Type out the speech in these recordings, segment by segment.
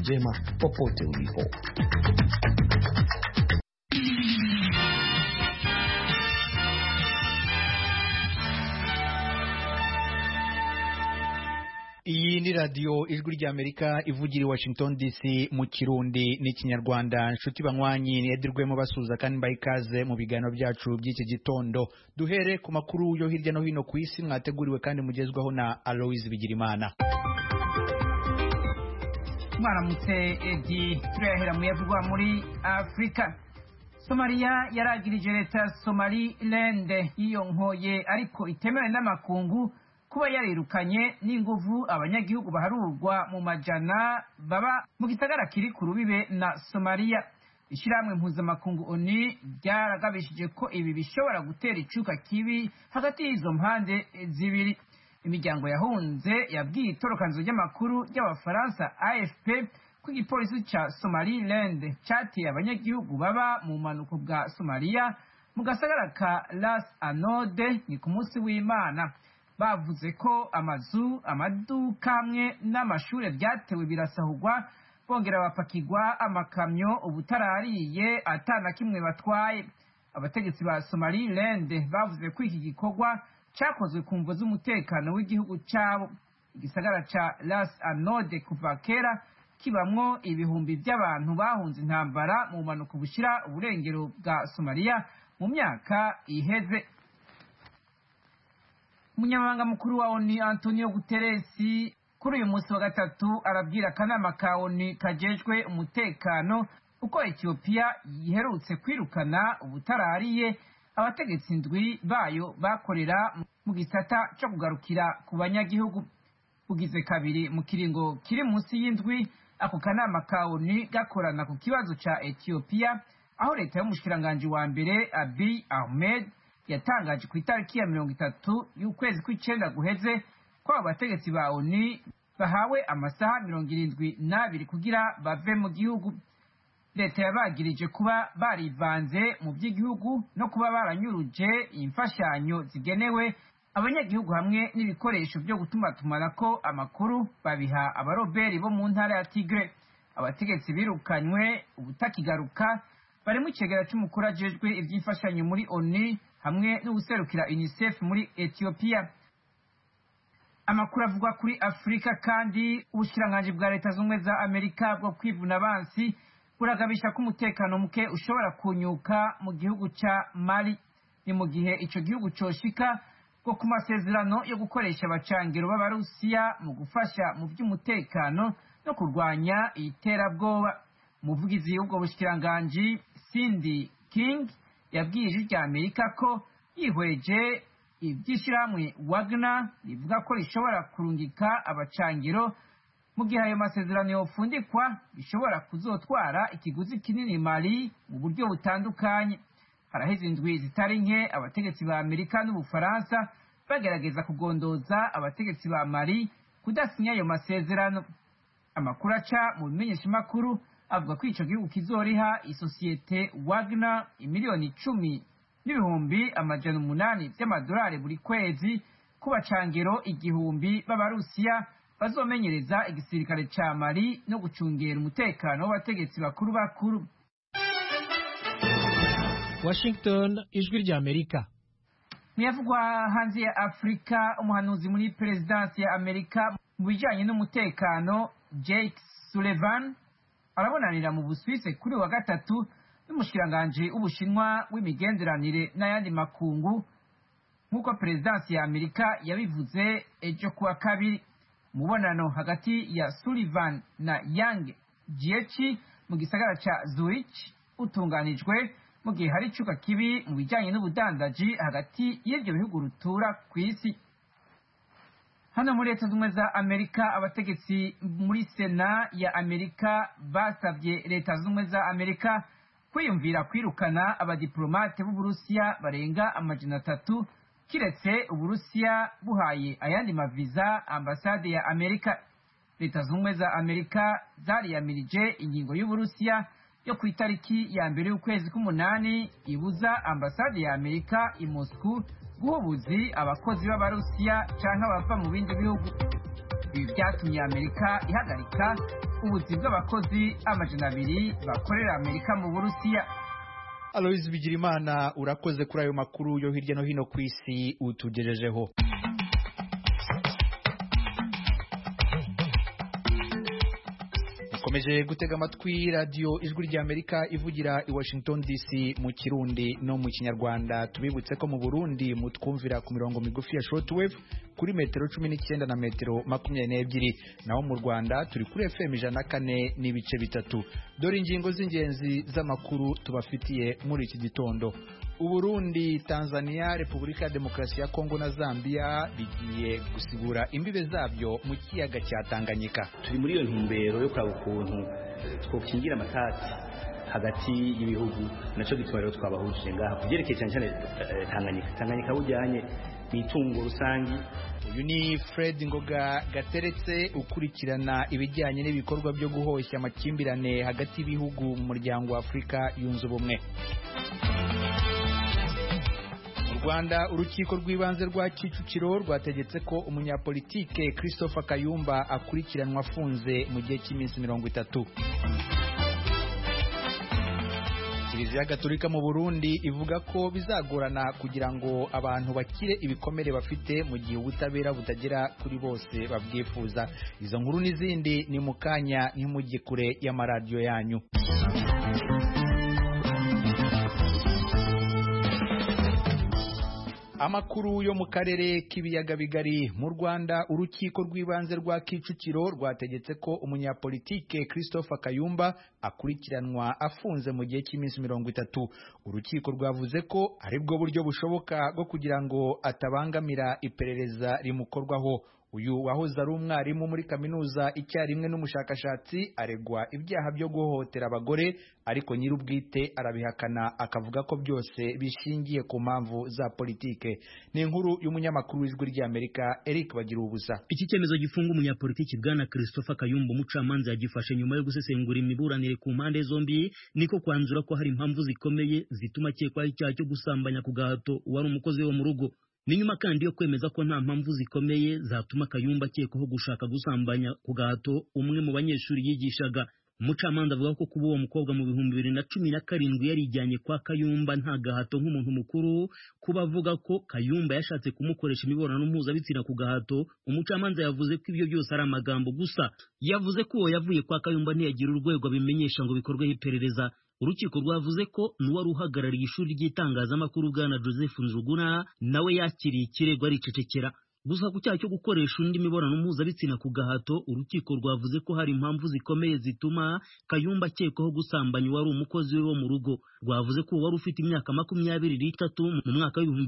njema popote ulipo. Iyi ni radio ijwi rya Amerika ivugira i Washington DC mu Kirundi n'ikinyarwanda. Nshuti banywanyi nedirwemo basuza kandi bayikaze mu biganiro byacu by'iki gitondo. Duhere ku makuru yo hirya no hino ku isi mwateguriwe kandi mugezwaho na Aloise Bigirimana. Mwaramutse Edi, turahera mu yavugwa muri Afrika. Somalia yaragirije leta Somaliland yiyonkoye ariko itemewe n'amakungu kuba yarirukanye n'inguvu abanyagihugu baharurwa mu majana baba mu gisagara kiri ku rubibe na Somalia. Ishiramwe mpuzamakungu ONU ryaragabishije ko ibi bishobora gutera icuka kibi hagati y'izo mpande zibiri. Imiryango yahunze yabwiye itorokanzo ry'amakuru ry'abafaransa AFP ko igipolisi ca Somaliland catiye abanyagihugu baba mu manuko bwa Somalia mu gasagara ka Ras Anode ni ku munsi w'Imana. Bavuze ko amazu, amaduka hamwe n'amashure byatewe birasahurwa, bongera bapakirwa amakamyo ubutarariye atana kimwe batwaye. Abategetsi ba Somaliland bavuze ko iki gikorwa cyakozwe ku mvo z'umutekano w'igihugu cyabo. Igisagara ca Ras Anode kuva kera kibamwo ibihumbi by'abantu bahunze intambara mu manuko bushira uburengero bwa Somalia mu myaka iheze. Umunyamabanga mukuru wa ONU Antonio Guterres kuri uyu munsi wa gatatu arabwira akanama ka ONU kajejwe umutekano uko Ethiopia yiherutse kwirukana ubutarariye abategetsi indwi bayo bakorera mu gisata cyo kugarukira ku banyagihugu. Bugize kabiri mu kiringo kiri munsi y'indwi ako kanama ka ONU gakorana ku kibazo ca Ethiopia, aho leta y'umushikiranganje wa mbere Abiy Ahmed yatangaje ku itariki ya 30 y'ukwezi kw'icenda guheze ko abategetsi ba ONU bahawe amasaha 72 kugira bave mu gihugu. Leta yabagirije kuba barivanze mu by'igihugu no kuba baranyuruje imfashanyo zigenewe abanyagihugu hamwe n'ibikoresho byo gutumatumanako amakuru babiha abaroberi bo mu ntara ya Tigre. Abategetsi birukanywe ubutakigaruka barimo icegera cy'umukuru ajejwe iby'imfashanyo muri ONU hamwe n'ubuserukira UNICEF muri Ethiopia. Amakuru avugwa kuri Afrika kandi ubushiranganje bwa leta z'ubumwe za Amerika bwo kwivuna abansi buragabisha ko umutekano muke ushobora kunyuka mu gihugu ca Mali. Ni mu gihe ico gihugu coshika ko ku masezerano yo gukoresha abacangero b'Abarusiya mu gufasha mu by'umutekano no kurwanya iterabwoba. Umuvugizi w'ubwo bushiranganje Cindy King yabwiye ijwi rya Amerika ko yihweje ibyishiramwe Wagner rivuga ko rishobora kurungika abacangiro mu gihe ayo masezerano yofundikwa bishobora kuzotwara ikiguzi kinini Mali mu buryo butandukanye. Haraheze indwi zitari nke abategetsi ba Amerika n'Ubufaransa bagerageza kugondoza abategetsi ba Mali kudasinya ayo masezerano. Amakuru aca mu bimenyeshamakuru avuga ko ico gihugu kizoriha isosiyete Wagner imiliyoni 10,800 by'amadolari buri kwezi ku bacangero 1,000 b'Abarusiya bazomenyereza igisirikare ca Mali no gucungera umutekano w'abategetsi bakuru bakuru. Washington, ijwi rya Amerika. Muyavugwa hanze ya Afrika, umuhanuzi muri presidansi ya Amerika mu bijanye n'umutekano Jake Sullivan arabonanira mu Busuwisi kuri wa gatatu n'umushikiranganje w'Ubushinwa w'imigenderanire n'ayandi makungu nk'uko presidansi ya Amerika yabivuze ejo kuwa kabiri. Mubonano hagati ya Sullivan na Yang Jiechi mu gisagara ca Zurich utunganijwe mu gihe hari icuka kibi mu bijanye n'ubudandaji hagati y'ivyo bihugu rutura kw'isi. Hano muri Leta Zunze za Amerika, abategetsi muri Sena ya Amerika basavye Leta Zunze za Amerika kwiyumvira kwirukana abadiplomate b'Uburusiya barenga 300 kiretse Uburusiya buhaye ayandi maviza ambasade ya Amerika. Leta Zunze za Amerika zariyamirije ingingo y'Uburusiya yo ku itariki ya mbere y'ukwezi k'umunani ibuza ambasade ya Amerika i Moscow guhubuzi abakozi b'Abarusiya canke abava mu bindi bihugu. ibi byatumye Amerika ihagarika ubuzi bw'abakozi 200 bakorera Amerika mu Burusiya. Aloys Bigirimana, urakoze kuri ayo makuru yo hirya no hino ku isi utugejejeho. Komeje gutega amatwi radio Ijwi rya Amerika ivugira i Washington DC mu Kirundi no mu Kinyarwanda. Tubibutse ko mu Burundi mutwumvira ku mirongo migufi ya shortwave kuri metero 19 na metero 22, naho mu Rwanda turi kuri FM 104 n'ibice bitatu. Dore ingingo z'ingenzi z'amakuru tubafitiye muri iki gitondo. Uburundi, Tanzania, Repubulika ya Demokarasi ya Kongo na Zambia bigiye gusigura imbibe zabyo mu kiyaga cya Tanganyika. Turi muri iyo ntumbero yo kuraba ukuntu twokingira amatati hagati y'ibihugu, naco gituma rero twabahuje ngaha kuvyerekeye cyane Tanganyika bujyanye n'itungo rusangi. Uyu ni Fred Ngoga Gateretse ukurikirana ibijyanye n'ibikorwa byo guhoshya amakimbirane hagati y'ibihugu mu muryango wa Afrika yunze ubumwe. Rwanda, urukiko rw'ibanze rwa Kicukiro rwategetse ko umunyapolitike Christopher Kayumba akurikiranwa afunze mu gihe cy'iminsi 30. Kiliziya Gatolika mu Burundi ivuga ko bizagorana kugira ngo abantu bakire ibikomere bafite mu gihe ubutabera butagera kuri bose babwifuza. Izo nkuru n'izindi ni mukanya ntimujye kure y'amaradiyo yanyu. Amakuru yo mu karere k'ibiyaga bigari. Mu Rwanda, urukiko rw'ibanze rwa Kicukiro rwategetse ko umunyapolitike Christopher Kayumba akurikiranwa afunze mu gihe cy'iminsi 30. Urukiko rwavuze ko ari bwo buryo bushoboka bwo kugira ngo atabangamira iperereza rimukorwaho. Uyu wahoze ari umwarimu muri kaminuza icyarimwe n'umushakashatsi aregwa ibyaha byo guhohotera abagore, ariko nyir'ubwite arabihakana akavuga ko byose bishingiye ku mpamvu za politike. Ni inkuru y'umunyamakuru w'Ijwi rya Amerika Eric Bagirubusa. Iki cyemezo gifunga umunyapolitiki bwana Christopher Kayumba umucamanza yagifashe nyuma yo gusesengura imiburanire ku mpande zombi, niko kwanzura ko hari impamvu zikomeye zituma akekwaho icyaha cyo gusambanya ku gahato wari umukozi wo mu rugo. Ni nyuma kandi yo kwemeza ko nta mpamvu zikomeye zatuma Kayumba akekwaho gushaka gusambanya ku gahato umwe mu banyeshuri yigishaga. Umucamanza avuga ko kuba uwo mukobwa mu 2017 yarijyanye kwa Kayumba nta gahato nk'umuntu mukuru, kuba avuga ko Kayumba yashatse kumukoresha imibonano mpuzabitsina ku gahato. Umucamanza yavuze ko ibyo byose ari amagambo gusa. Yavuze ko uwo yavuye kwa Kayumba ntiyagira urwego abimenyesha ngo bikorweho iperereza. Urukiko rwavuze ko n'uwari uhagarariye ishuri ry'itangazamakuru bwana Joseph Nzuguna nawe yakiriye ikirego aricecekera. Gusa ku cyaha cyo gukoresha undi mibonano mpuzabitsina ku gahato, urukiko rwavuze ko hari impamvu zikomeye zituma Kayumba akekwaho gusambanya wari umukozi we wo mu rugo. Rwavuze ko wari ufite imyaka 23 mu mwaka wa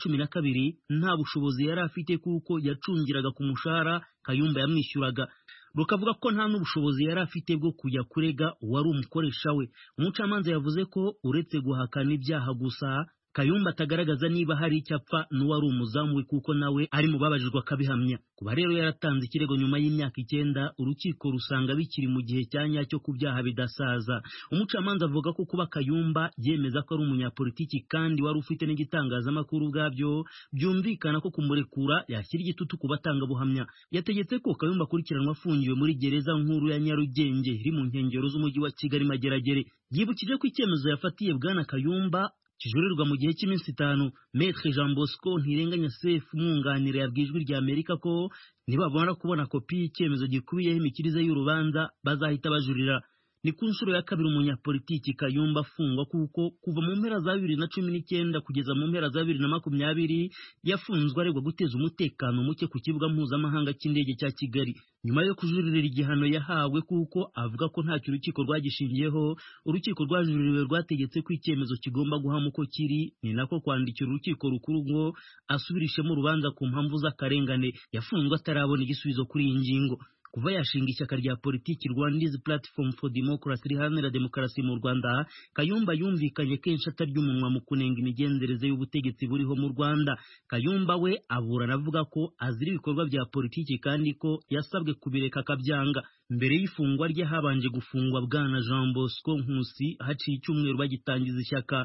2012 nta bushobozi yari afite kuko yacungiraga ku mushahara Kayumba yamwishyuraga. Rukavuga ko nta n'ubushobozi yari afite bwo kujya kurega wari umukoresha we. Umucamanza yavuze ko uretse guhakana ibyaha gusa, Kayumba atagaragaza niba hari icyapfa n'uwari umuzamu we kuko nawe ari mu babajijwe akabihamya. Kuba rero yaratanze ikirego nyuma y'imyaka 9, urukiko rusanga bikiri mu gihe cya nyacyo ku byaha bidasaza. Umucamanza avuga ko kuba Kayumba yemeza ko ari umunyapolitiki kandi wari ufite n'igitangazamakuru ubwabyo byumvikana ko kumurekura yashyira igitutu ku batanga buhamya. Yategetse ko Kayumba akurikiranwa afungiwe muri gereza nkuru ya Nyarugenge iri mu nkengero z'umujyi wa Kigali Mageragere. Yibukije ko icyemezo yafatiye bwana Kayumba kijurirwa mu gihe cy'iminsi 5. Maître Jean Bosco Ntirenganya Sefu umwunganira yabwiye Ijwi rya Amerika ko nibabona kubona kopi y'icyemezo gikubiyeho imikirize y'urubanza bazahita bajurira. Ni ku nshuro ya kabiri umunyapolitiki Kayumba afungwa kuko kuva mu mpera za 2019 kugeza mu mpera za 2020 yafunzwe aregwa guteza umutekano muke ku kibuga mpuzamahanga cy'indege cya Kigali. Nyuma yo kujuririra igihano yahawe kuko avuga ko nta urukiko rwagishingiyeho, urukiko rwajuririwe rwategetse ko icyemezo kigomba guhama uko kiri, ni nako kwandikira urukiko rukuru ngo asubirishemo urubanza ku mpamvu z'akarengane. Yafunzwe atarabona igisubizo kuri iyi ngingo. Kuva yashinga ishyaka rya politiki Rwanda's Platform for Democracy riharanira demokarasi mu Rwanda, Kayumba yumvikanye kenshi atarya umunwa mu kunenga imigenzereze y'ubutegetsi buriho mu Rwanda. Kayumba we aburana avuga ko azira ibikorwa bya politiki kandi ko yasabwe kubireka akabyanga. Mbere y'ifungwa rye habanje gufungwa bwana Jean Bosco Nkusi haciye icyumweru bagitangiza ishyaka.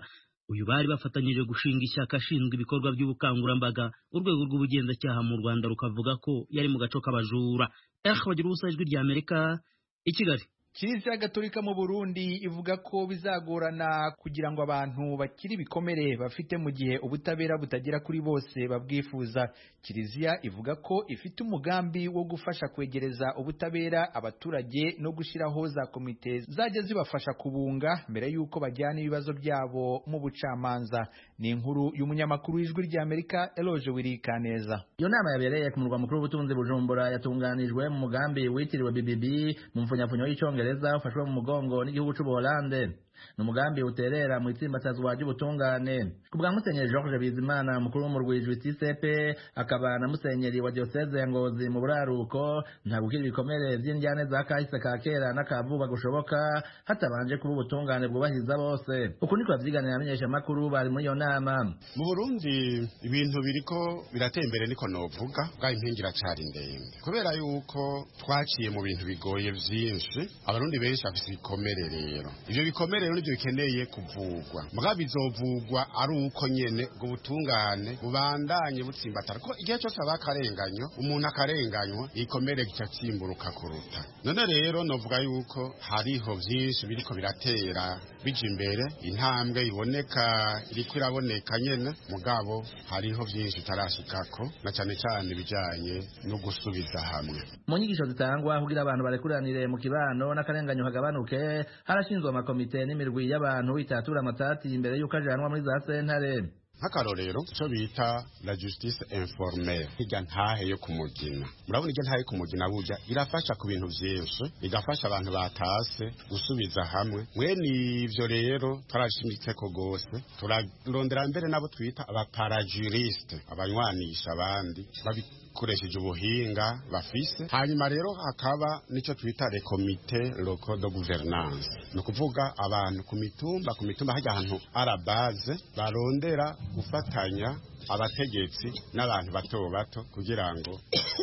uyu bari bafatanyije gushinga ishyaka ashinzwe ibikorwa by'ubukangurambaga. Urwego rw'ubugenzacyaha mu Rwanda rukavuga ko yari mu gaco k'abajura. Bagira ubusa ijwi rya Amerika i Kigali. Kiliziya Gatolika mu Burundi ivuga ko bizagorana kugira ngo abantu bakiri ibikomere bafite mu gihe ubutabera butagera kuri bose babwifuza. Kiliziya ivuga ko ifite umugambi wo gufasha kwegereza ubutabera abaturage no gushyiraho za komite zajya zibafasha kubunga mbere y'uko bajyana ibibazo byabo mu bucamanza. Ni inkuru y'umunyamakuru w'ijwi rya Amerika Eloge Wirikaneza. Iyo nama yabereye ku murwa mukuru w'ubutunzi Bujumbura yatunganijwe mu mugambi witiriwe BBB mu mfunyafunyo y'icyongereza ufashwe mu mugongo n'igihugu cy'u Buholande. Ni umugambi uterera mu itsimbatazwa ry'ubutungane. Ku bwa Musenyeri George Bizimana mukuru w'umurwi JCP akaba na musenyeri wa diocese ya Ngozi mu buraruko, nta gukira ibikomere by'indyane za kahise ka kera n'akavuba gushoboka hatabanje kuba ubutungane bwubahiriza bose. Uku niko bavyiganira amenyesha makuru bari muri iyo nama. Mu Burundi ibintu biriko biratembere niko novuga bwa impingira cyari ndende kubera yuko twaciye mu bintu bigoye byinshi. Abarundi benshi bafite ibikomere rero. Ivyo bikomere rero nivyo bikeneye kuvugwa. Muga bizovugwa ari uko nyene ngo butungane bubandanye butsimbatara ko igihe cyose abakarenganyo umuntu akarenganywa ikomere gicatsimburuka kuruta. None rero novuga yuko hariho byinshi biriko biratera bija imbere, intambwe iboneka iriko iraboneka nyene, mugabo hariho byinshi tarashikako na cyane cyane bijanye no gusubiza hamwe. Mu nyigisho zitangwa kugira abantu barekuranire mu kibano n'akarenganyo hagabanuke, harashinzwe amakomite n'imirwi y'abantu itatura amatati imbere y'uko ajanwa muri za sentare. Nk'akarorero icyo bita la justice informelle, irya ntahe yo kumugina. Murabona irya ntahe yo kumugina burya irafasha ku bintu byinshi, igafasha abantu batase gusubiza hamwe. Mwene ivyo rero tarashimitse ko gose turarondera mbere nabo twita abaparajuriste, abanywanisha abandi babikoresheje ubuhinga bafise. Hanyuma rero hakaba nico twita les comités locaux de gouvernance, no kuvuga abantu ku mitumba hajya ahantu ara base barondera gufatanya abategetsi n'abantu bato bato kugira ngo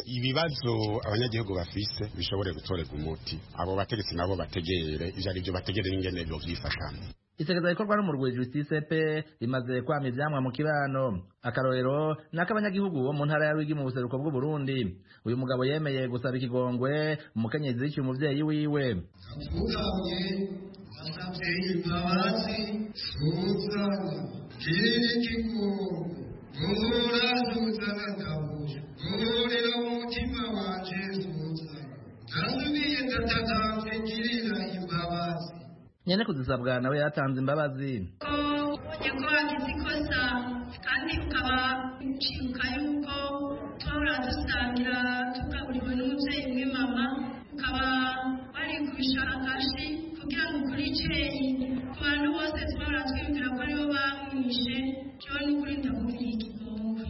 ibibazo abanyagihugu bafise bishobore gutorega umuti. Abo bategetsi nabo bategere ivyo ari byo bategere ingene byo vyifashana. Itegeza ikorwa n'umurwi JCP rimaze kwama ivyamwa mu kibano. Akarorero n'akabanyagihugu bo mu ntara ya Rwigi mu buseruko bw'u Burundi. Uyu mugabo yemeye gusaba ikigongwe umukenyezi w'iki umuvyeyi wiwe. Ugamye asabye imbabazi suza kirikiko gura suza nakabuje gurira umutima wanje suza tanzubiye ndatakanje kirira imbabazi. Nyene kuzisabwa nawe yatanze imbabazi. Nyako wagize ikosa kandi ukaba ucibuka yuko twahora dusangira tugaburiwe n'umuvyeyi umwe mama, ukaba wari kubishakashi kugira ngo ukuri iceyi ku bantu bose twahora twiyumvira ko aribo bamwishe, jewe n'ukuri ndakubwira ikigongwe.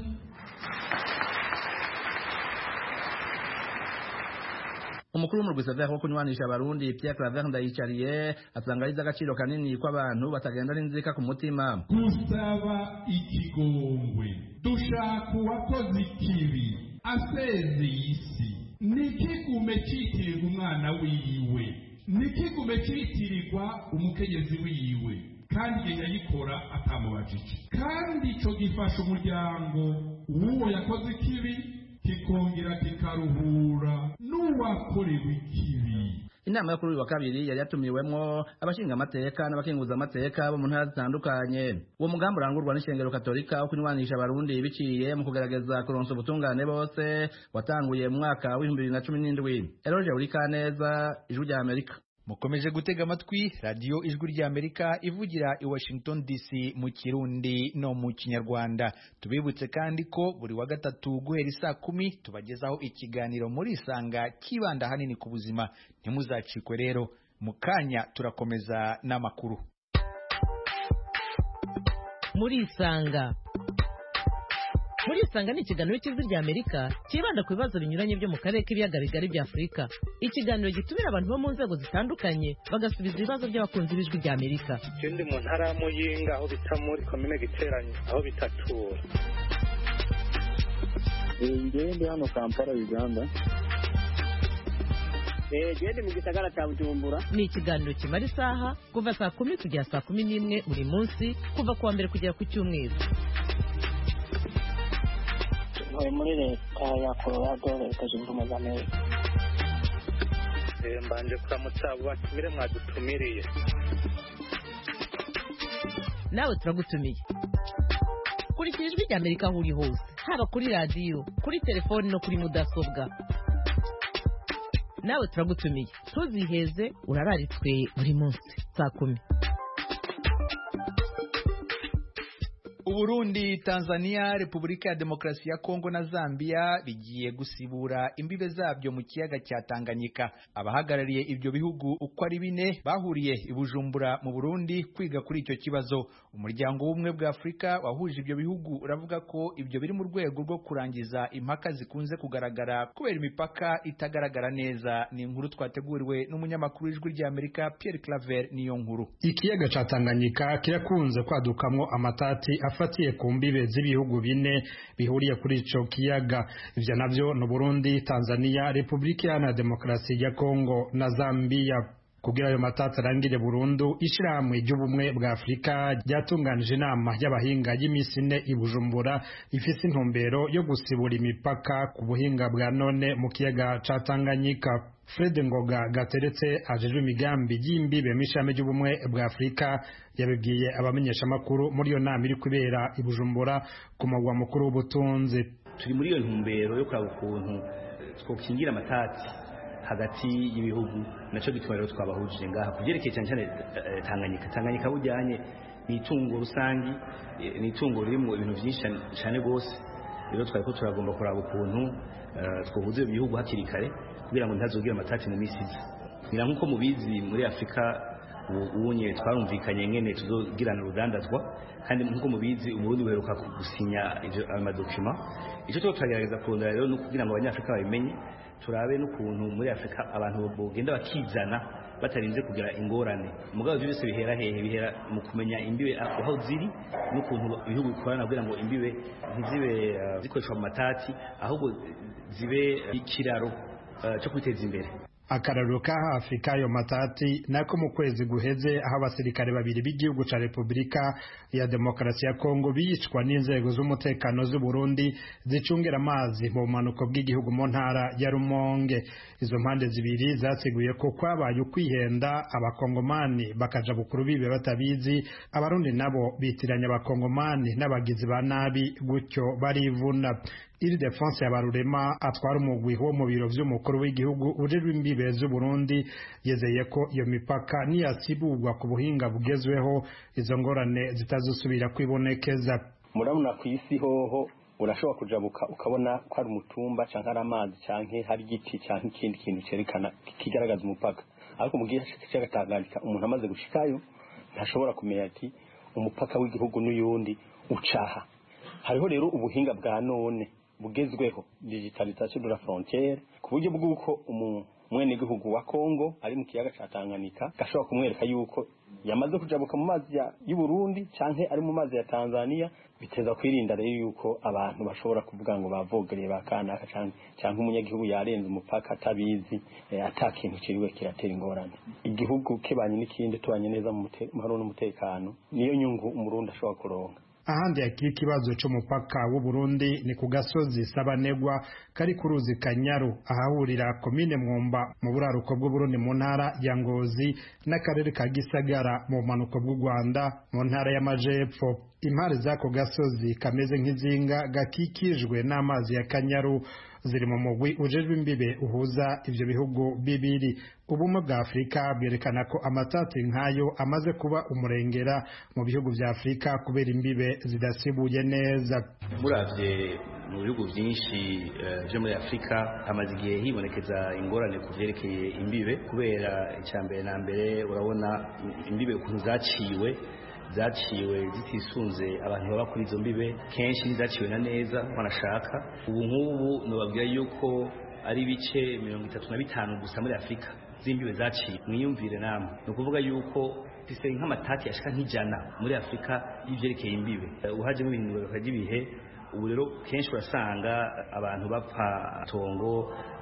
Umukuru w'umurwi Sever wo kunywanisha abarundi Pierre Claver Ndayicariye asanga ari agaciro kanini ko abantu batagenda n'inzika ku mutima. Gusaba ikigongwe dushaka uwakoze ikibi aseze isi nikigume citirirwa umwana wiwe, nikigume citirirwa umukenyezi wiwe kandi yayikora atamubajije, kandi ico gifasha umuryango w'uwo yakoze ikibi kikongera kikaruhura n'uwakorewe ikibi. Inama yo kuri uyu wa kabiri yari yatumiwemwo abashinga amateka n'abakenguza amateka bo mu ntara zitandukanye. Uwo mugambi urangurwa n'ishengero katolika wo kunywanisha abarundi biciye mu kugerageza kuronsa ubutungane bose watanguye mu mwaka w'2017. Eloge Urikaneza, Ijwi rya Amerika. Mukomeje gutega amatwi radio Ijwi rya Amerika ivugira i Washington DC mu Kirundi no mu Kinyarwanda. Tubibutse kandi ko buri wa gatatu guhera saa 10 tubagezaho ikiganiro muri Isanga kibanda hanini ku buzima. Ntimuzacikwe rero, mukanya turakomeza n'amakuru. Muri Isanga ni ikiganiro cy'Ijwi rya Amerika kibanda ku bibazo binyuranye byo mu karere k'ibiyaga bigari bya Afurika. Ikiganiro gitumira abantu bo mu nzego zitandukanye bagasubiza ibibazo by'abakunzi b'Ijwi rya Amerika. Ndi mu ntara ya Muyinga aho bita muri komine Giteranye aho bitatura. Ndi hano Kampala, Uganda. Gende mu gisagara cya Bujumbura. Ni ikiganiro kimara isaha kuva saa 10 kugera saa 11 buri munsi kuva kuwa mbere kugera ku cyumweru. Muri leta ya Colorado leta zunze ubumwe za Amerika. Mbanje kuramutsa abo batumire mwadutumiriye. Nawe turagutumiye. Kurikira Ijwi ry'Amerika aho uri hose, haba kuri radiyo, kuri telefoni no kuri mudasobwa. Nawe turagutumiye. Tuziheze urararitswe buri munsi saa 10. Uburundi, Tanzania, Repubulika ya Demokarasi ya Kongo na Zambia bigiye gusibura imbibe zabyo mu kiyaga cya Tanganyika. Abahagarariye ibyo bihugu uko ari 4 bahuriye i Bujumbura mu Burundi kwiga kuri icyo kibazo. Umuryango w'Ubumwe bwa Afurika wahuje ibyo bihugu uravuga ko ibyo biri mu rwego rwo kurangiza impaka zikunze kugaragara kubera imipaka itagaragara neza. Ni inkuru twateguriwe n'umunyamakuru w'Ijwi ry'Amerika Pierre Claver niyo nkuru. Ikiyaga cya Tanganyika kirakunze kwadukamwo amatati afatiye ku mbibe z'ibihugu 4 bihuriye kuri ico kiyaga. Ivyo navyo no Burundi, Tanzania, Repubulika ya Demokarasi ya Kongo na Zambia. Kugira ayo matati arangire burundu, ishirahamwe ry'Ubumwe bwa Afurika ryatunganije inama y'abahinga y'imisi 4 i Bujumbura ifise intumbero yo gusibura imipaka ku buhinga bwa none mu kiyaga ca Tanganyika. Fred Ngoga Gateretse ajejwe imigambi y'imbibe mishame y'Ubumwe bwa Afurika yabibwiye abamenyesha makuru muri yo nama iri kubera i Bujumbura ku mugwa mukuru w'ubutunzi. Turi muri iyo ntumbero yo kuraba ukuntu twokingira amatati hagati y'ibihugu, naco gituma rero twabahujije ngaha kuvyerekeye cyane Tanganyika bujyanye ni itungo rusangi, ni itungo ririmo ibintu byinshi cyane gose. Rero twari ko turagomba kuraba ukuntu twohuza ibihugu hakiri kare kugira ngo ntazogira amatati mu misizi. Ngira nkuko mubizi muri Afrika ubunye twarumvikanye ngene tuzogirana urudandazwa, kandi nkuko mubizi Uburundi buheruka gusinya amadokima. Ico cyo turagerageza kurondera rero no kugira ngo abanyafrika babimenye, turabe n'ukuntu muri Afrika abantu bogenda bakizana batarinze kugira ingorane. Mugabo byose bihera hehe? Bihera mu kumenya imbibe aho ziri n'ukuntu ibihugu bikorana kugira ngo imbibe ntizibe zikoreshwa mu matati, ahubwo zibe ikiraro cyo kwiteza imbere. Akararo ka Afrika yo matati nako mu kwezi guheze aho abasirikare 2 b'igihugu ca Repubulika ya Demokarasi ya Kongo bicwa n'inzego z'umutekano z'u Burundi zicungera amazi mu manuko bw'igihugu mu ntara ya Rumonge. Izo mpande zibiri zasiguye ko kwabaye ukwihenda abakongomani bakaja bukuru bibe batabizi, abarundi nabo bitiranya abakongomani n'abagizi ba nabi gutyo barivuna. Iri defense y'abarurema atwara umugwi wo mu biro vy'umukuru w'igihugu ujejwe imbibe z'u Burundi yezeye ko iyo mipaka niyasibugwa ku buhinga bugezweho izo ngorane zitazusubira kwibonekeza. Murabona ku isi hoho urashobora kujabuka ukabona ko ari umutumba canke ari amazi canke hari igiti canke ikindi kintu cerekana kigaragaza umupaka, ariko mu gihe cy'agatanganyika umuntu amaze gushikayo ntashobora kumenya ati umupaka w'igihugu n'uyundi ucaha. Hariho rero ubuhinga bwa none bugezweho, digitalisation de la frontière, ku buryo bw'uko umwene gihugu wa Kongo ari mu kiyaga ca Tanganyika gashobora kumwereka yuko yamaze kujabuka mu mazi y'u Burundi canke ari mu mazi ya Tanzania. Biteza kwirinda rero yuko abantu bashobora kuvuga ngo bavogereye bakanaka canke umunyagihugu yarenze umupaka atabizi, atakintu kiriwe kiratera ingorane. Igihugu kibanye n'ikindi tubanye neza mu mahoro n'umutekano, niyo nyungu umurundi ashobora kuronka. Ahandi yakiri kibazo c'umupaka w'u Burundi ni ku gasozi Sabanegwa kari ku ruzi Kanyaru ahahurira komine Mwumba mu buraruko bw'u Burundi mu ntara ya Ngozi n'akarere ka Gisagara mu manuko bw'u Rwanda mu ntara y'Amajepfo. Impare z'ako gasozi kameze nk'izinga gakikijwe n'amazi ya Kanyaru ziri mu mugwi ujejwe imbibe uhuza ivyo bihugu bibiri. Ubumwe bwa Afurika bwerekana ko amatati nk'ayo amaze kuba umurengera mu bihugu vya Afurika kubera imbibe zidasibuye neza. Muravye mu bihugu byinshi byo muri Afurika hamaze igihe hibonekeza ingorane ku vyerekeye imbibe, kubera icyambere na mbere urabona imbibe ukuntu zaciwe zitisunze abantu baba kuri izo mbibe, kenshi zaciwe na neza banashaka. Ubu nk'ubu nobabwira yuko ari ibice 35 gusa muri Afurika z'imbibe zaciwe. Mwiyumvire namwe, ni ukuvuga yuko fise nk'amatati ashika nk'ijana muri Afurika y'ivyerekeye imbibe. Uhajemo ibintu by'ibihe, ubu rero kenshi urasanga abantu bapfa tongo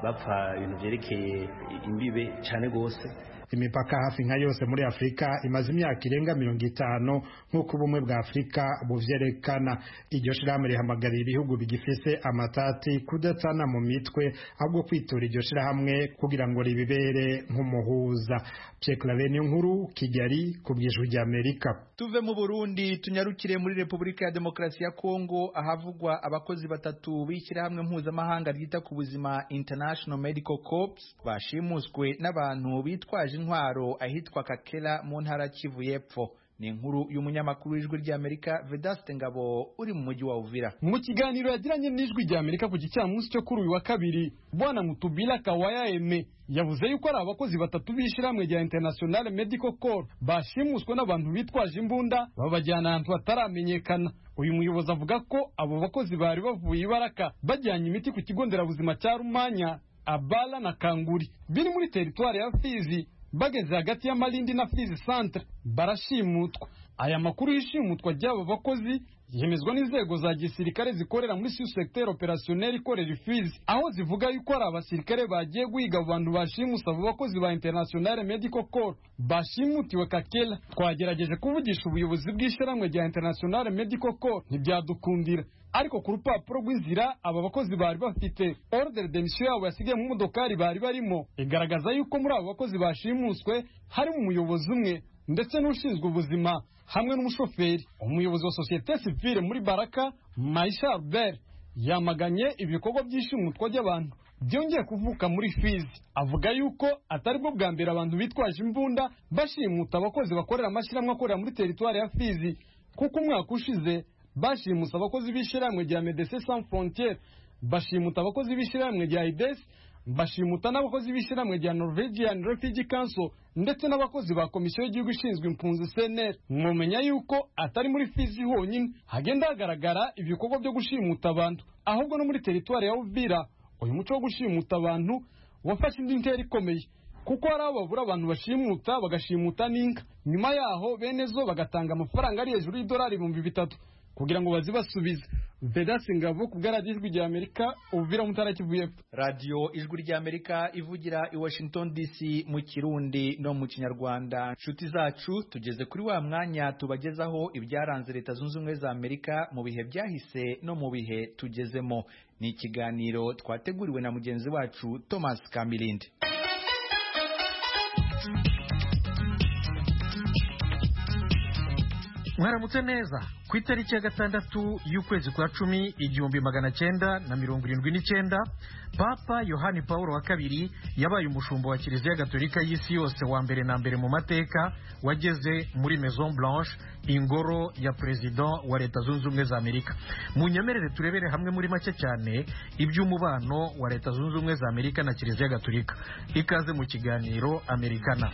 bapfa ibintu vyerekeye imbibe cane gose. Imipaka hafi nka yose muri Afrika imaze imyaka irenga 50 nk'uko ubumwe bwa Afrika buvyerekana. Iryo shirahamwe rihamagarira ibihugu bigifise amatati kudatana mu mitwe ahubwo kwitura iryo shirahamwe kugira ngo ribibere nk'umuhuza. Pierre Claver Nkuru, Kigali, ku bw'Ijwi ry'Amerika. Tuve mu Burundi tunyarukire muri Repubulika ya Demokarasi ya Kongo ahavugwa abakozi batatu b'ishyirahamwe mpuzamahanga ryita ku buzima International Medical Corps bashimuswe n'abantu bitwaje intwaro ahitwa Kakela mu ntara Kivu y'Epfo. Ni inkuru y'umunyamakuru w'Ijwi ry'Amerika Vedaste Ngabo uri mu mujyi wa Uvira. Mu kiganiro yagiranye n'Ijwi ry'Amerika ku gicamunsi cyo kuri uyu wa kabiri, Bwana Mutubila Kawaya Eme yavuze yuko ari abakozi batatu b'ishyirahamwe rya International Medical Corps bashimuswe n'abantu bitwaje imbunda babajyana ahantu hataramenyekana. Uyu muyobozi avuga ko abo bakozi bari bavuye Ibaraka bajyanye imiti ku kigo nderabuzima cya Rumanya, Abala na Kanguri biri muri teritwari ya Fizi. Bageze hagati ya Malindi na Fizi Centre barashimutwa. Aya makuru y'ishimutwa ry'abo bakozi yemezwa n'inzego za gisirikare zikorera muri sous-secteur opérationnel ikorera Fizi, aho zivuga yuko ari abasirikare bagiye guhiga abantu bashimusa abo bakozi ba International Medical Corps bashimutiwe Kakela. Twagerageje kuvugisha ubuyobozi bw'ishyirahamwe rya International Medical Corps ntibyadukundira, ariko ku rupapuro rw'inzira aba bakozi bari bafite ordre de mission yabo yasigaye mu modokari bari barimo igaragaza yuko muri abo bakozi bashimuswe harimo umuyobozi umwe ndetse n'ushinzwe ubuzima hamwe n'umushoferi. Umuyobozi wa societe civile muri Baraka, Maisha Albert, yamaganye ibikorwa by'ishimutwa ry'abantu byongeye kuvuka muri Fizi. Avuga yuko atari bwo bwa mbere abantu bitwaje imbunda bashimuta abakozi bakorera amashyirahamwe akorera muri teritwari ya Fizi, kuko umwaka ushize bashimuta abakozi b'ishyirahamwe rya Médecins Sans Frontières, bashimuta abakozi b'ishyirahamwe rya IDES, bashimuta n'abakozi b'ishyirahamwe rya Norwegian Refugee Council ndetse n'abakozi ba komisiyo y'igihugu ishinzwe impunzi CNR. Mwomenya yuko atari muri Fizi honyine hagenda hagaragara ibikorwa byo gushimuta abantu, ahubwo no muri teritwari ya Uvira uyu muco wo gushimuta abantu wafashe indi ntera ikomeye, kuko hari abo babura abantu bashimuta bagashimuta n'inka, nyuma yaho bene zo bagatanga amafaranga ari hejuru y'idolari 3,000 kugira ngo bazibasubize. Vedaste Ngabo ku bw'Ijwi ry'Amerika, Uvira mu ntara Kivu y'Epfo. Radio Ijwi ry'Amerika ivugira i Washington DC mu Kirundi no mu Kinyarwanda. Nshuti zacu, tugeze kuri wa mwanya tubagezaho ibyaranze Leta Zunze Ubumwe za Amerika mu bihe byahise no mu bihe tugezemo. Ni ikiganiro twateguriwe na mugenzi wacu Thomas Kamilindi. Mwaramutse neza. Ku itariki ya 6 y'ukwezi kwa 10 1979, Papa Yohani Paulo wa kabiri yabaye umushumba wa Kiliziya Gatolika y'isi yose wa mbere na mbere mu mateka wageze muri Maison Blanche, ingoro ya President wa Leta Zunze Ubumwe za Amerika. Mu nyemerere turebere hamwe muri make cyane iby'umubano wa Leta Zunze Ubumwe za Amerika na Kiliziya Gatolika. Ikaze mu kiganiro Amerikana.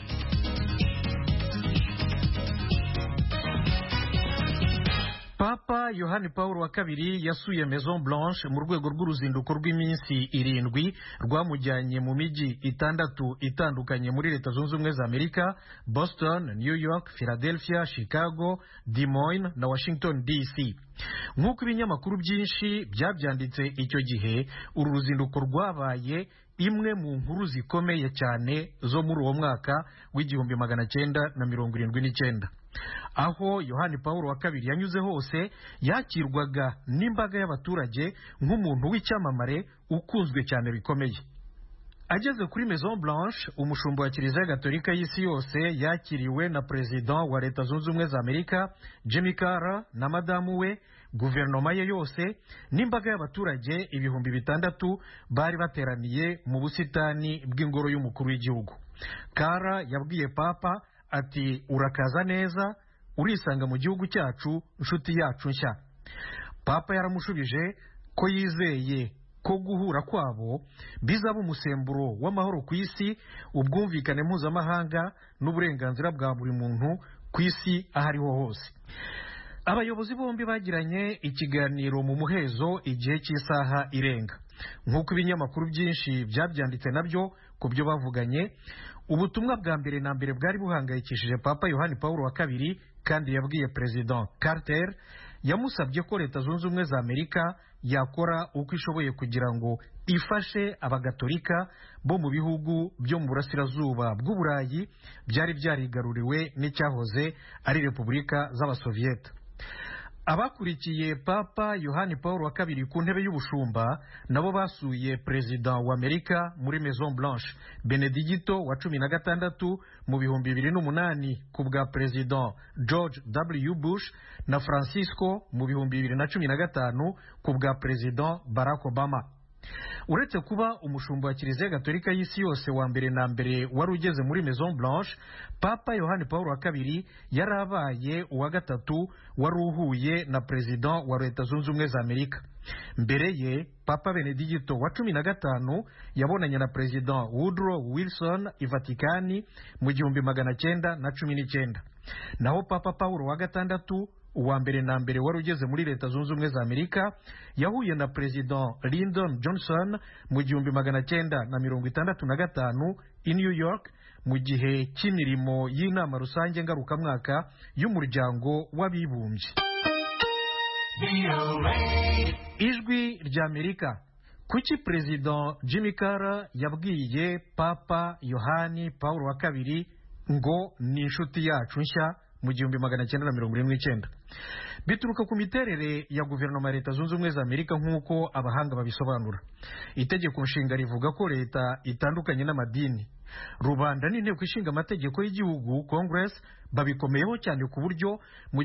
Papa Yohani Paulo wa kabiri yasuye Maison Blanche mu rwego rw'uruzinduko rw'iminsi 7 rwamujyanye mu mijyi 6 itandukanye muri Leta Zunze Ubumwe za Amerika: Boston, New York, Philadelphia, Chicago, Des Moines na Washington DC. Nk'uko ibinyamakuru byinshi byabyanditse icyo gihe, uru ruzinduko rwabaye imwe mu nkuru zikomeye cyane zo muri uwo mwaka w'1979. Aho Yohani Paulo wa kabiri yanyuze hose yakirwaga n'imbaga y'abaturage nk'umuntu w'icyamamare ukunzwe cyane bikomeye. Ageze kuri Maison Blanche, umushumba wa Kiliziya Gatolika y'isi yose yakiriwe na President wa Leta Zunze Ubumwe za Amerika Jimmy Carter na madamu we, guverinoma ye yose n'imbaga y'abaturage 600,000 bari bateraniye mu busitani bw'ingoro y'umukuru w'igihugu. Carter yabwiye Papa ati, urakaza neza, urisanga mu gihugu cyacu, nshuti yacu nshya. Papa yaramushubije ko yizeye ko guhura kwabo bizaba umusemburo w'amahoro ku isi, ubwumvikane mpuzamahanga n'uburenganzira bwa buri muntu ku isi ahariho hose. Abayobozi bombi bagiranye ikiganiro mu muhezo igihe cy'isaha irenga. Nk'uko ibinyamakuru byinshi byabyanditse nabyo ku byo bavuganye, ubutumwa bwa mbere na mbere bwari buhangayikishije Papa Yohani Paulo wa kabiri, kandi yabwiye President Carter yamusabye ko leta zunze ubumwe za Amerika yakora uko ishoboye kugira ngo ifashe abagatolika bo mu bihugu byo mu burasirazuba bw'Uburayi byari byarigaruriwe n'icyahoze ari Repubulika z'Abasoviyete. Abakurikiye Papa Yohani Paul wa kabiri ku ntebe y'ubushumba nabo basuye Perezida wa Amerika muri Maison Blanche Benedicto wa 16 mu 2008 ku bwa Perezida George W. Bush na Francisco mu 2015 ku bwa Perezida Barack Obama. Uretse kuba umushumba wa Kiliziya Gatolika y'isi yose wa mbere na mbere wari ugeze muri Maison Blanche, Papa Yohani Paul wa kabiri yarabaye uwa gatatu wari uhuye na Perezida wa Leta Zunze Ubumwe za Amerika. Mbere ye Papa Benedicto wa 15 yabonanye na Perezida Woodrow Wilson i Vatikani mu 1919. Naho Papa Paulo wa gatandatu uwa mbere na mbere wari ugeze muri Leta Zunze Ubumwe za Amerika yahuye na Perezida Lyndon Johnson mu 1965 i New York mu gihe cy'imirimo y'inama rusange ngarukamwaka y'umuryango w'abibumbye. Ijwi rya Amerika. Kuki Perezida Jimmy Carter yabwiye Papa Yohani Paul wa kabiri ngo ni inshuti yacu nshya mu 1979? Bituruka ku miterere ya guverinoma ya Leta Zunze Ubumwe za Amerika nk'uko abahanga babisobanura. Itegeko nshinga rivuga ko leta itandukanye n'amadini. Rubanda n'inteko ishinga amategeko y'igihugu Congress babikomeyeho cyane ku buryo mu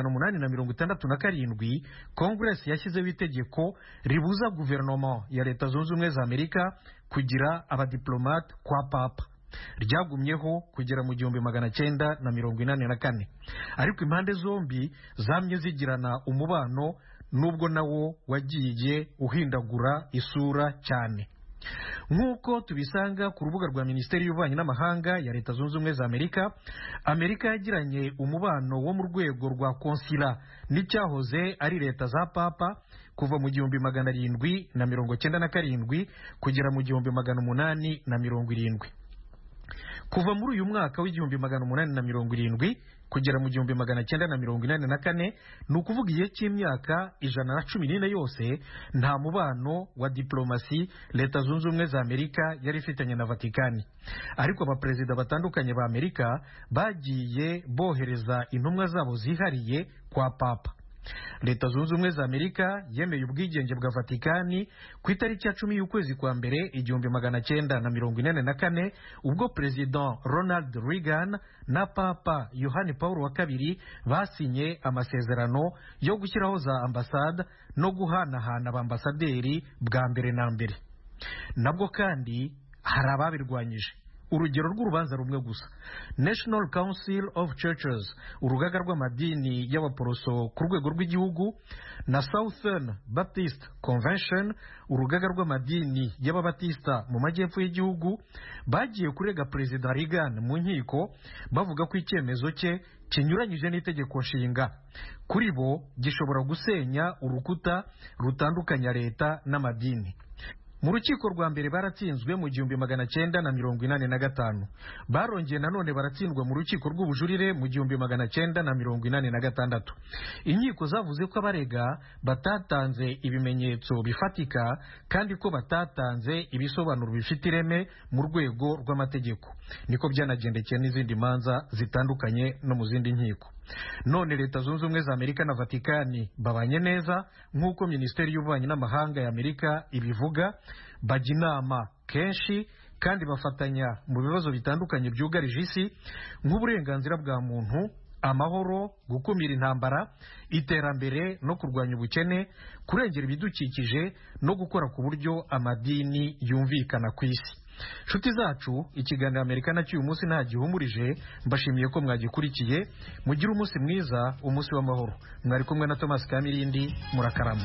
1867 Congress yashyizeho itegeko ribuza guverinoma ya Leta Zunze Ubumwe za Amerika kugira abadiplomate kwa Papa. Ryagumyeho kugera mu 1984, ariko impande zombi zamye zigirana umubano nubwo nawo wagiye uhindagura isura cyane. Nk'uko tubisanga ku rubuga rwa Minisiteri y'Ububanyi n'Amahanga ya Leta Zunze Ubumwe za Amerika, Amerika yagiranye umubano wo mu rwego rwa konsila n'icyahoze ari leta za Papa kuva mu 1797 kugera mu 1870. Kuva muri uyu mwaka w'1870 kugera mu 1984, ni ukuvuga igihe cy'imyaka 114 yose nta mubano wa diplomasi Leta Zunze Ubumwe za Amerika yari ifitanye na Vatikani. Ariko abaperezida batandukanye ba Amerika bagiye bohereza intumwa zabo zihariye kwa Papa. Leta Zunze Ubumwe za Amerika yemeye ubwigenge bwa Vatikani ku itariki ya 10 y'ukwezi kwa mbere 1944 ubwo Perezida Ronald Reagan na Papa Yohani Paul wa kabiri basinye amasezerano yo gushyiraho za ambasade no guhanahana abambasaderi bwa mbere na mbere. Nabwo kandi hari ababirwanyije. Urugero rw'urubanza rumwe gusa: National Council of Churches, urugaga rw'amadini y'abaporoso ku rwego rw'igihugu, na Southern Baptist Convention, urugaga rw'amadini y'ababatista mu majyepfo y'igihugu, bagiye kurega Perezida Reagan mu nkiko bavuga ko icyemezo cye kinyuranyije n'itegeko nshinga. Kuri bo gishobora gusenya urukuta rutandukanya leta n'amadini. Mu rukiko rwa mbere baratsinzwe mu 1985, barongeye nanone baratsindwa mu rukiko rw'ubujurire mu 1986. Inkiko zavuze ko abarega batatanze ibimenyetso bifatika kandi ko batatanze ibisobanuro bifite ireme mu rwego rw'amategeko. Niko byanagendekeye n'izindi manza zitandukanye no mu zindi nkiko. None Leta Zunze Ubumwe za Amerika na Vatikani babanye neza nk'uko Minisiteri y'Ububanyi n'Amahanga ya Amerika ibivuga, bajya inama kenshi kandi bafatanya mu bibazo bitandukanye byugarije isi nk'uburenganzira bwa muntu, amahoro, gukumira intambara, iterambere no kurwanya ubukene, kurengera ibidukikije no gukora ku buryo amadini yumvikana ku isi. Nshuti zacu, ikiganiro Amerika na cy'uyu munsi nta gihumurije. Mbashimiye ko mwagikurikiye. Mugire umunsi mwiza, umunsi w'amahoro. Mwari kumwe na Thomas Kamirindi. Murakarama.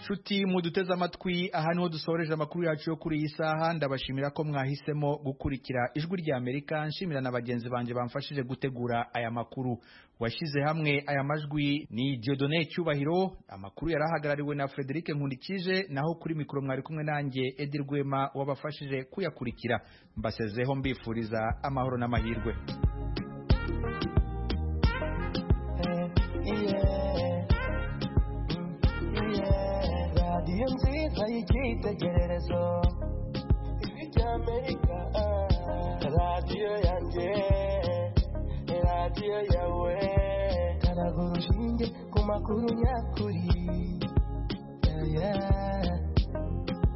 nshuti muduteze amatwi aha niho dusoreje amakuru yacu yo kuri iyi saha ndabashimira ko mwahisemo gukurikira ijwi rya Amerika nshimira na bagenzi banjye bamfashije gutegura aya makuru washyize hamwe aya majwi ni Dieudonné Cyubahiro amakuru yarahagarariwe na Frederic Nkundikije naho kuri mikoro mwari kumwe nanjye Edi Rwema wabafashije kuyakurikira mbasezeho mbifuriza amahoro n'amahirwe. radiyo nziza y'icyitegererezo ijwi ry'Amerika radiyo yanjye radiyo yawe karaga urushinge ku makuru nyakuri yeah, yeah.